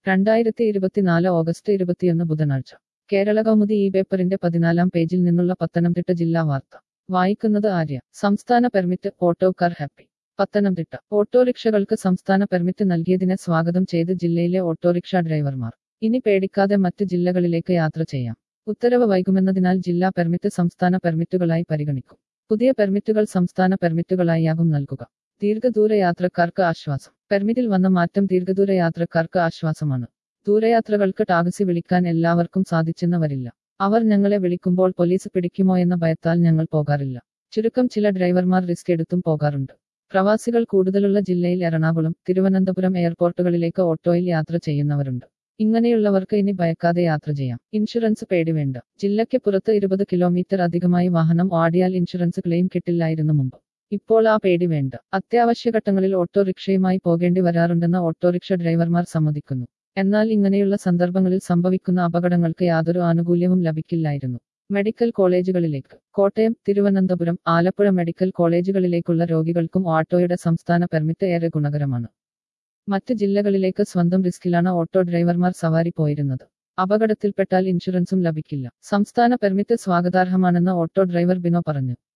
2024 August 21 ബുധനാഴ്ച കേരള കൗമുദി ഈ പേപ്പറിന്റെ 14-ാം പേജിൽ നിന്നുള്ള പത്തനംതിട്ട ജില്ലാ വാർത്ത വായിക്കുന്നത് ആര്യ. സംസ്ഥാന പെർമിറ്റ് ഓട്ടോക്കാർ ഹാപ്പി. പത്തനംതിട്ട ഓട്ടോറിക്ഷകൾക്ക് സംസ്ഥാന പെർമിറ്റ് നൽകിയതിനെ സ്വാഗതം ചെയ്ത് ജില്ലയിലെ ഓട്ടോറിക്ഷ ഡ്രൈവർമാർ. ഇനി പേടിക്കാതെ മറ്റ് ജില്ലകളിലേക്ക് യാത്ര ചെയ്യാം. ഉത്തരവ് വൈകുമെന്നതിനാൽ ജില്ലാ പെർമിറ്റ് സംസ്ഥാന പെർമിറ്റുകളായി പരിഗണിക്കും. പുതിയ പെർമിറ്റുകൾ സംസ്ഥാന പെർമിറ്റുകളായാകും നൽകുക. ദീർഘദൂര യാത്രക്കാർക്ക് ആശ്വാസം. പെർമിറ്റിൽ വന്ന മാറ്റം ദീർഘദൂര യാത്രക്കാർക്ക് ആശ്വാസമാണ്. ദൂരയാത്രകൾക്ക് ടാക്സി വിളിക്കാൻ എല്ലാവർക്കും സാധിച്ചെന്ന് വരില്ല. അവർ ഞങ്ങളെ വിളിക്കുമ്പോൾ പോലീസ് പിടിക്കുമോ എന്ന ഭയത്താൽ ഞങ്ങൾ പോകാറില്ല. ചുരുക്കം ചില ഡ്രൈവർമാർ റിസ്ക് എടുത്തും പോകാറുണ്ട്. പ്രവാസികൾ കൂടുതലുള്ള ജില്ലയിൽ എറണാകുളം, തിരുവനന്തപുരം എയർപോർട്ടുകളിലേക്ക് ഓട്ടോയിൽ യാത്ര ചെയ്യുന്നവരുണ്ട്. ഇങ്ങനെയുള്ളവർക്ക് ഇനി ഭയക്കാതെ യാത്ര ചെയ്യാം. ഇൻഷുറൻസ് പേടി വേണ്ട. ജില്ലയ്ക്ക് പുറത്ത് 20 കിലോമീറ്റർ അധികമായി വാഹനം ഓടിയാൽ ഇൻഷുറൻസ് ക്ലെയിം കിട്ടില്ലായിരുന്നു മുമ്പ്. ഇപ്പോൾ ആ പേടി വേണ്ട. അത്യാവശ്യഘട്ടങ്ങളിൽ ഓട്ടോറിക്ഷയുമായി പോകേണ്ടി വരാറുണ്ടെന്ന് ഓട്ടോറിക്ഷ ഡ്രൈവർമാർ സമ്മതിക്കുന്നു. എന്നാൽ ഇങ്ങനെയുള്ള സന്ദർഭങ്ങളിൽ സംഭവിക്കുന്ന അപകടങ്ങൾക്ക് യാതൊരു ആനുകൂല്യവും ലഭിക്കില്ലായിരുന്നു. മെഡിക്കൽ കോളേജുകളിലേക്ക്. കോട്ടയം, തിരുവനന്തപുരം, ആലപ്പുഴ മെഡിക്കൽ കോളേജുകളിലേക്കുള്ള രോഗികൾക്കും ഓട്ടോയുടെ സംസ്ഥാന പെർമിറ്റ് ഏറെ ഗുണകരമാണ്. മറ്റ് ജില്ലകളിലേക്ക് സ്വന്തം റിസ്കിലാണ് ഓട്ടോ ഡ്രൈവർമാർ സവാരി പോയിരുന്നത്. അപകടത്തിൽപ്പെട്ടാൽ ഇൻഷുറൻസും ലഭിക്കില്ല. സംസ്ഥാന പെർമിറ്റ് സ്വാഗതാർഹമാണെന്ന് ഓട്ടോ ഡ്രൈവർ ബിനോ പറഞ്ഞു.